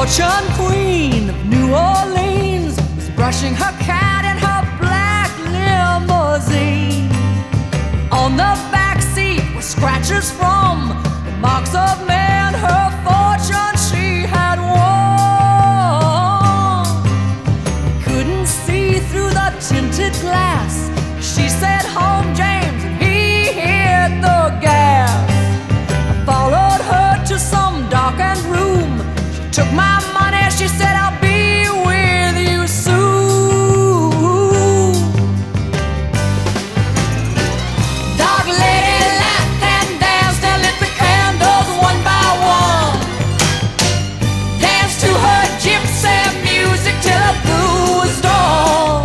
fortune queen of New Orleans was brushing her cat in her black limousine. On the back seat were scratches from the marks of men, her fortune she had won. Couldn't see through the tinted glass. She said, "Home, James," and he hit the gas. I followed her to some darkened room. She took my money, she said, "I'll be with you soon." Dark lady laughed and danced and lit the candles one by one. Danced to her gypsy music till the blue was dawn.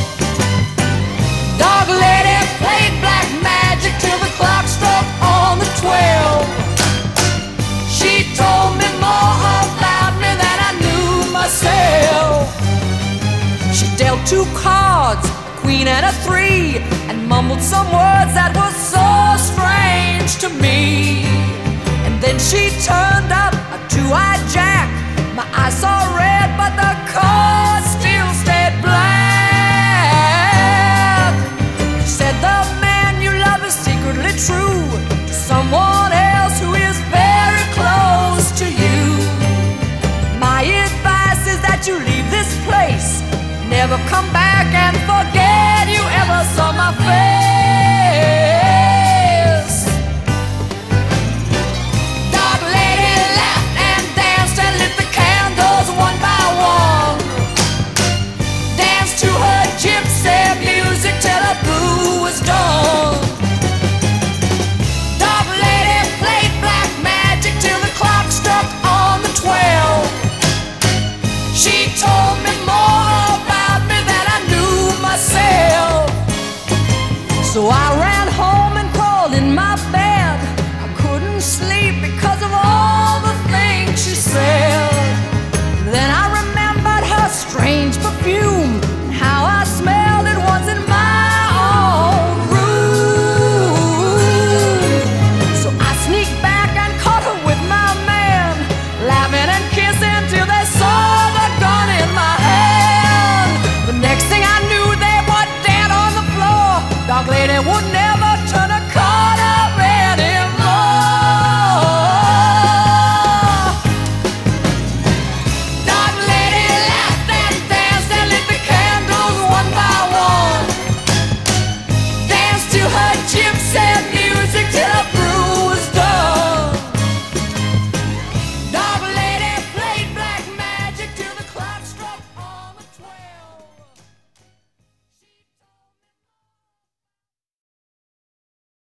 Dark lady played black magic till the clock struck on the 12. She told me more about me than I knew myself. She dealt 2 cards, a queen and a 3, and mumbled some words that were so strange to me. And then she turned up a 2-eyed jack. My eyes saw red, but the cards still stayed black. She said, "The man you love is secretly true.